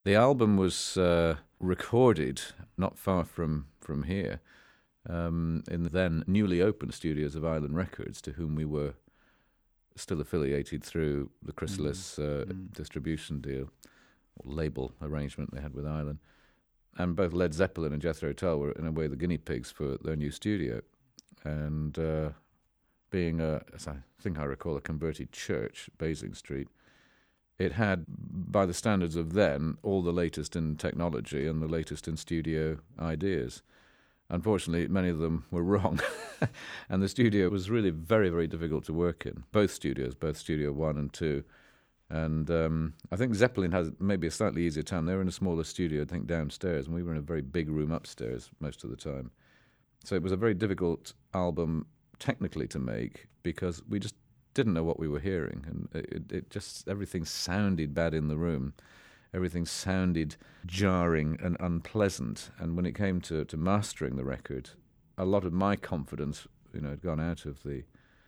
The album was recorded not far from here, in the then newly opened studios of Island Records, to whom we were still affiliated through the Chrysalis distribution deal, or label arrangement they had with Island. And both Led Zeppelin and Jethro Tull were, in a way, the guinea pigs for their new studio. And being, as I think I recall, a converted church, Basing Street, it had, by the standards of then, all the latest in technology and the latest in studio ideas. Unfortunately, many of them were wrong. And the studio was really very, very difficult to work in. Both studios, both Studio 1 and 2. And I think Zeppelin has maybe a slightly easier time. They were in a smaller studio, I think, downstairs, and we were in a very big room upstairs most of the time. So it was a very difficult album technically to make because we just didn't know what we were hearing. And it just, everything sounded bad in the room. Everything sounded jarring and unpleasant. And when it came to mastering the record, a lot of my confidence, had gone out of the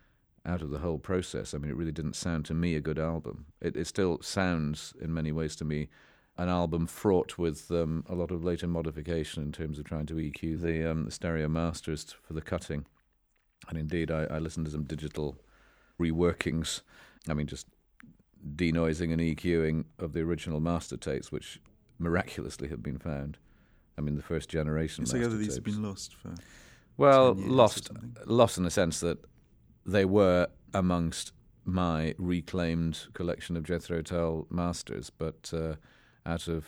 whole process. I mean, it really didn't sound to me a good album. It still sounds, in many ways, to me, an album fraught with a lot of later modification in terms of trying to EQ the stereo masters for the cutting. And indeed, I listened to some digital reworkings. I mean, just denoising and EQing of the original master tapes, which miraculously have been found. I mean, the first generation master tapes. So these have been lost for 10 years lost in the sense that they were amongst my reclaimed collection of Jethro Tull masters, but out of,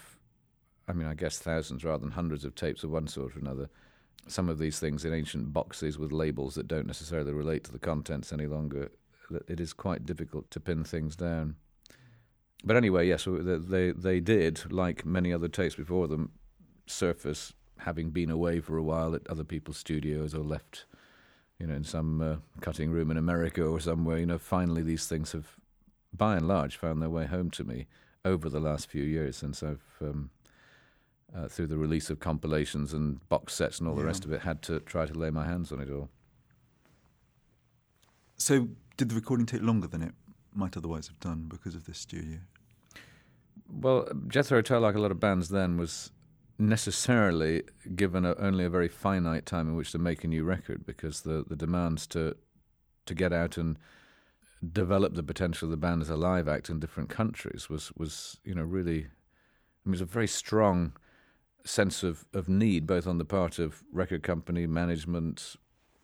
I guess thousands rather than hundreds of tapes of one sort or another, some of these things in ancient boxes with labels that don't necessarily relate to the contents any longer, it is quite difficult to pin things down. But anyway, yes, they did, like many other tapes before them, surface having been away for a while at other people's studios or left, in some cutting room in America or somewhere. Finally these things have, by and large, found their way home to me over the last few years since I've, through the release of compilations and box sets and all the rest of it, had to try to lay my hands on it all. So did the recording take longer than it might otherwise have done because of this studio? Well, Jethro Tull, like a lot of bands then, was necessarily given only a very finite time in which to make a new record, because the demands to get out and develop the potential of the band as a live act in different countries was really, it was a very strong sense of need, both on the part of record company management,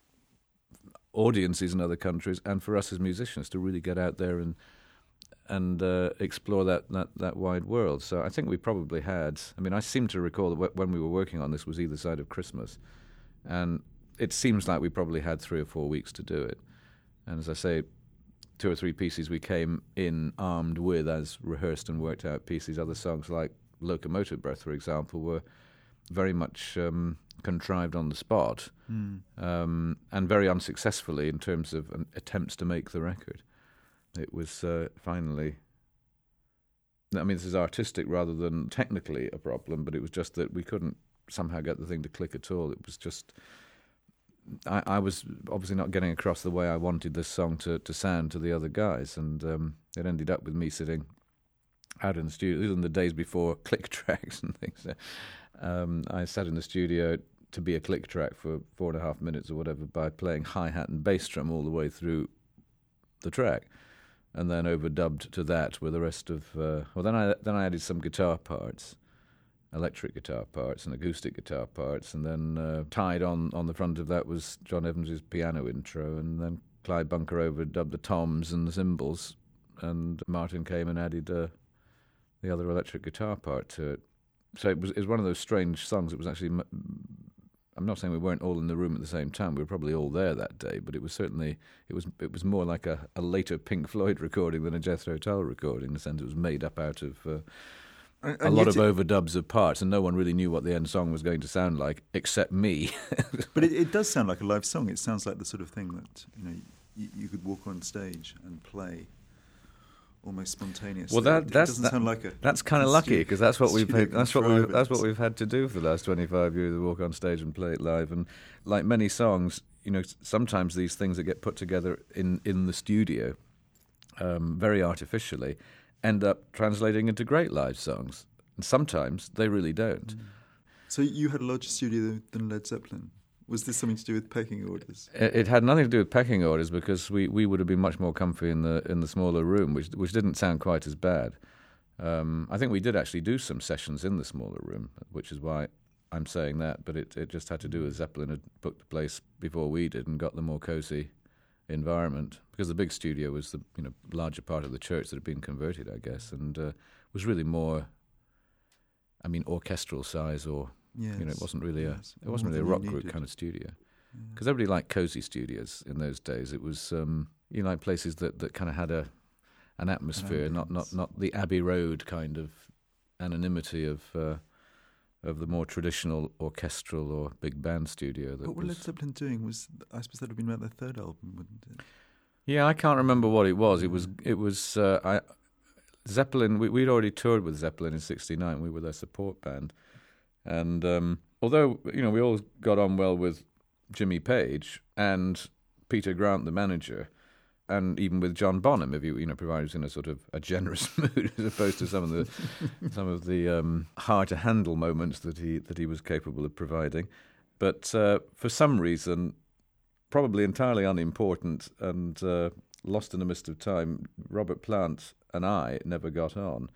audiences in other countries, and for us as musicians to really get out there and explore that wide world. So I think we probably had, I seem to recall that when we were working on this was either side of Christmas, and it seems like we probably had 3 or 4 weeks to do it. And as I say, 2 or 3 pieces we came in armed with as rehearsed and worked out pieces. Other songs like Locomotive Breath, for example, were very much contrived on the spot, and very unsuccessfully in terms of attempts to make the record. It was finally, this is artistic rather than technically a problem, but it was just that we couldn't somehow get the thing to click at all. It was just, I was obviously not getting across the way I wanted this song to sound to the other guys, and it ended up with me sitting out in the studio. These were the days before click tracks and things. I sat in the studio to be a click track for 4.5 minutes or whatever by playing hi-hat and bass drum all the way through the track, and then overdubbed to that with the rest of. Then I added some guitar parts, electric guitar parts and acoustic guitar parts, and then tied on the front of that was John Evans' piano intro, and then Clyde Bunker overdubbed the toms and the cymbals, and Martin came and added the other electric guitar part to it. So it was one of those strange songs. It was actually, I'm not saying we weren't all in the room at the same time. We were probably all there that day, but it was certainly, it was more like a later Pink Floyd recording than a Jethro Tull recording, in the sense it was made up out of a lot of overdubs of parts, and no one really knew what the end song was going to sound like except me. But it does sound like a live song. It sounds like the sort of thing that you could walk on stage and play almost spontaneously. Well, it doesn't sound like that's kind of lucky, because that's what we've had to do for the last 25 years: walk on stage and play it live. And like many songs, sometimes these things that get put together in the studio, very artificially, end up translating into great live songs. And sometimes they really don't. So you had a larger studio than Led Zeppelin. Was this something to do with pecking orders? It had nothing to do with pecking orders, because we would have been much more comfy in the smaller room, which didn't sound quite as bad. I think we did actually do some sessions in the smaller room, which is why I'm saying that. But it just had to do with Zeppelin had booked the place before we did and got the more cozy environment, because the big studio was the larger part of the church that had been converted, I guess, and was really more, orchestral size, or it wasn't really a rock group kind of studio, because everybody liked cozy studios in those days. It was like places that kind of had an atmosphere, not the Abbey Road kind of anonymity of the more traditional orchestral or big band studio. What were Led Zeppelin doing? I suppose that would have been about their third album, wouldn't it? Yeah, I can't remember what it was. It was Zeppelin. We'd already toured with Zeppelin in '69. We were their support band, and although we all got on well with Jimmy Page and Peter Grant, the manager, and even with John Bonham, if provided he was in a sort of a generous mood, as opposed to some of the hard to handle moments that he was capable of providing. But for some reason, probably entirely unimportant and lost in the mist of time, Robert Plant and I never got on.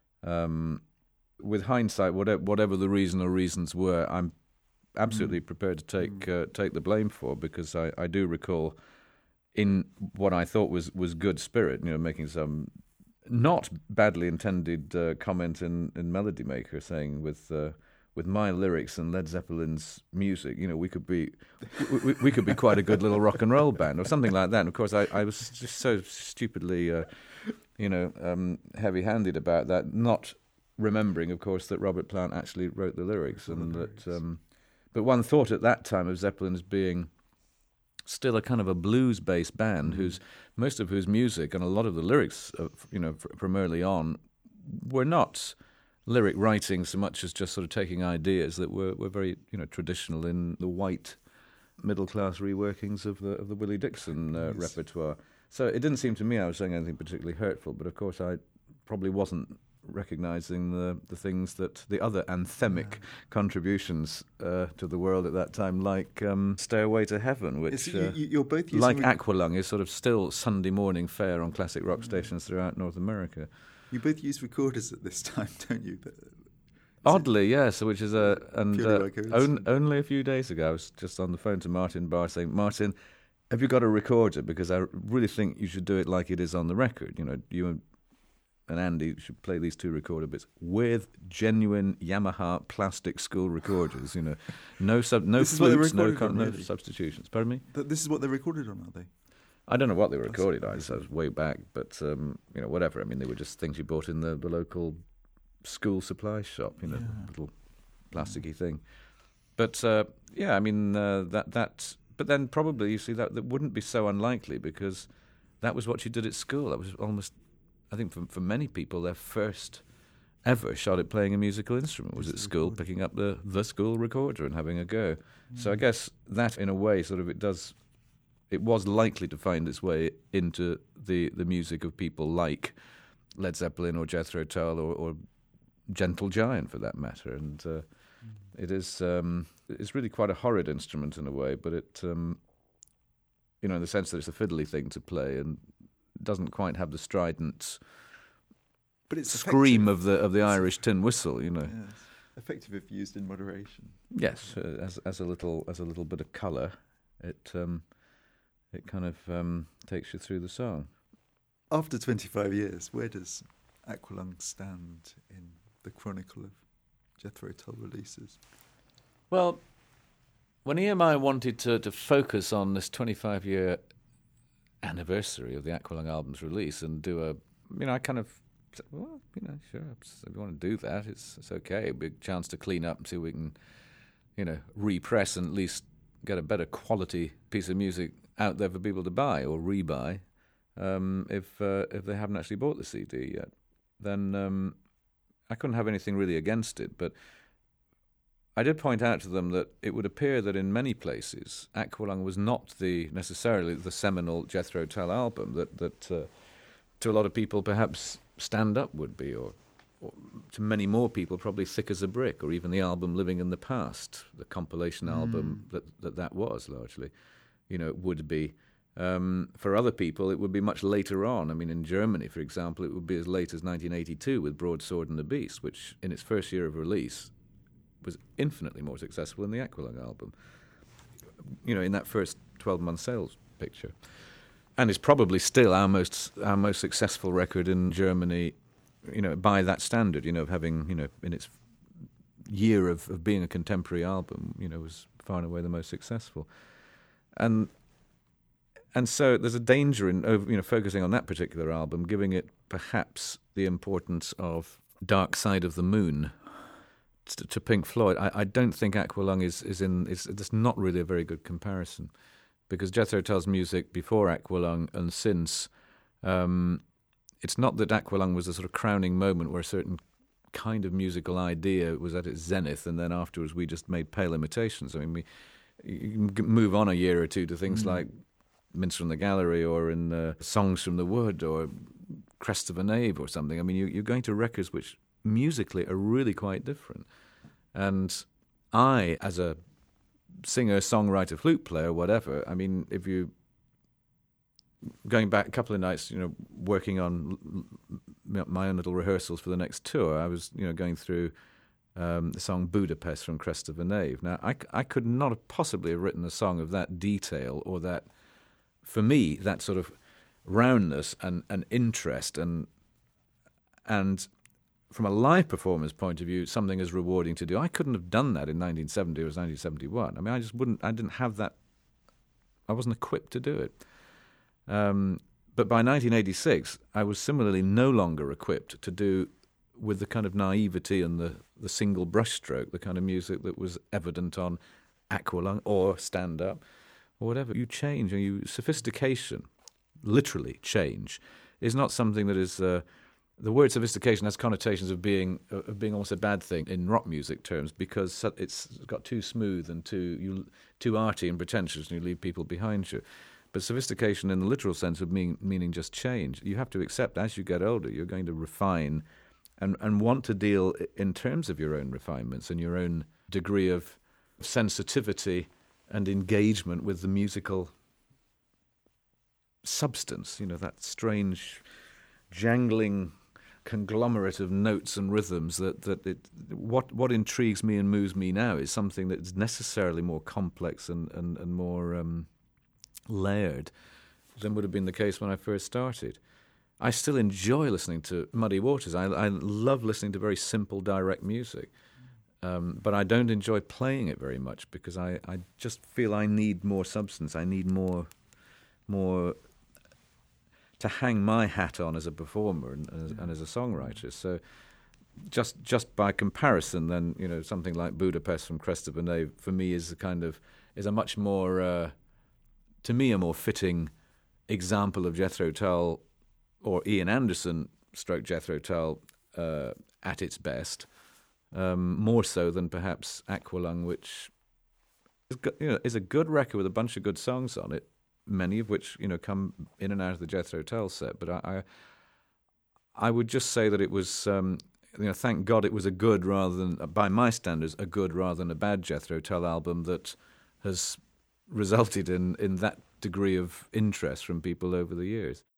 With hindsight, whatever the reason or reasons were, I'm absolutely prepared to take the blame for, because I do recall, in what I thought was good spirit, making some not badly intended comment in Melody Maker, saying with my lyrics and Led Zeppelin's music, we could be quite a good little rock and roll band, or something like that. And of course, I was just so stupidly, heavy-handed about that, not remembering, of course, that Robert Plant actually wrote the lyrics, but one thought at that time of Zeppelin as being still a kind of a blues-based band, most of whose music and a lot of the lyrics, from early on, were not lyric writing so much as just sort of taking ideas that were very traditional in the white middle-class reworkings of the Willie Dixon repertoire. So it didn't seem to me I was saying anything particularly hurtful, but of course I probably wasn't recognising the things that the other anthemic contributions to the world at that time, like Stairway to Heaven, which, you're both using like Aqualung, is sort of still Sunday morning fare on classic rock stations throughout North America. You both use recorders at this time, don't you? Oddly, yes, which is only a few days ago I was just on the phone to Martin Barr saying, Martin, have you got a recorder? Because I really think you should do it like it is on the record. You and Andy should play these two recorder bits with genuine Yamaha plastic school recorders. No flutes, no substitutions. Pardon me? This is what they recorded on, are they? I don't know what they were recorded on. So it was way back, but whatever. I mean, they were just things you bought in the local school supply shop. Little plasticky thing. But that. But then probably you see that wouldn't be so unlikely, because that was what you did at school. That was almost, I think, for many people, their first ever shot at playing a musical instrument was at school, picking up the school recorder and having a go. So I guess that, in a way, sort of it was likely to find its way into the music of people like Led Zeppelin or Jethro Tull or Gentle Giant, for that matter. And it is it's really quite a horrid instrument in a way, but it in the sense that it's a fiddly thing to play and doesn't quite have the strident scream of the Irish tin whistle, Yes. Effective if used in moderation. Yes, as a little bit of colour, it kind of takes you through the song. After 25 years, where does Aqualung stand in the chronicle of Jethro Tull releases? Well, when EMI wanted to focus on this 25-year anniversary of the Aqualung album's release and do I kind of said, well, sure, if you want to do that, it's okay. A big chance to clean up and see if we can, repress and at least get a better quality piece of music out there for people to buy or rebuy if they haven't actually bought the CD yet. Then I couldn't have anything really against it, but I did point out to them that it would appear that in many places Aqualung was not necessarily the seminal Jethro Tull album that to a lot of people perhaps Stand Up would be, or to many more people, probably Thick as a Brick, or even the album Living in the Past, the compilation album that was largely, it would be. For other people, it would be much later on. I mean, in Germany, for example, it would be as late as 1982 with Broadsword and the Beast, which in its first year of release was infinitely more successful than the Aqualung album, in that first 12-month sales picture. And it's probably still our most successful record in Germany, by that standard, of having, in its year of being a contemporary album, was far and away the most successful. And so there's a danger in focusing on that particular album, giving it perhaps the importance of Dark Side of the Moon to Pink Floyd. I don't think Aqualung is it's not really a very good comparison, because Jethro Tull's music before Aqualung and since, it's not that Aqualung was a sort of crowning moment where a certain kind of musical idea was at its zenith, and then afterwards we just made pale imitations. I mean, you can move on a year or two to things like Minstrel in the Gallery, or in Songs from the Wood, or Crest of a Knave or something. I mean, you're going to records which musically are really quite different. And I, as a singer, songwriter, flute player, whatever, I mean, if you going back a couple of nights, working on my own little rehearsals for the next tour, I was, going through the song Budapest from Crest of a Knave. Now, I could not have possibly have written a song of that detail, or that, for me, that sort of roundness and interest, and from a live performance point of view, something as rewarding to do. I couldn't have done that in 1970 or 1971. I mean, I didn't have that. I wasn't equipped to do it. But by 1986, I was similarly no longer equipped to do with the kind of naivety and the single brushstroke, the kind of music that was evident on Aqualung or Stand Up or whatever. You change, and sophistication, literally change, is not something that is. The word sophistication has connotations of being almost a bad thing in rock music terms, because it's got too smooth and too arty and pretentious, and you leave people behind you. But sophistication in the literal sense of meaning just change. You have to accept as you get older, you're going to refine and want to deal in terms of your own refinements and your own degree of sensitivity and engagement with the musical substance, that strange, jangling conglomerate of notes and rhythms what intrigues me and moves me now is something that's necessarily more complex and more layered than would have been the case when I first started. I still enjoy listening to Muddy Waters. I love listening to very simple, direct music, but I don't enjoy playing it very much, because I just feel I need more substance. I need more to hang my hat on as a performer and as a songwriter. So just by comparison, then, something like Budapest from Crest of a Knave for me is a much more, to me, a more fitting example of Jethro Tull, or Ian Anderson stroke Jethro Tull at its best, more so than perhaps Aqualung, which is a good record with a bunch of good songs on it, many of which come in and out of the Jethro Tull set. But I would just say that it was, thank God it was a good rather than, by my standards, a good rather than a bad Jethro Tull album that has resulted in that degree of interest from people over the years.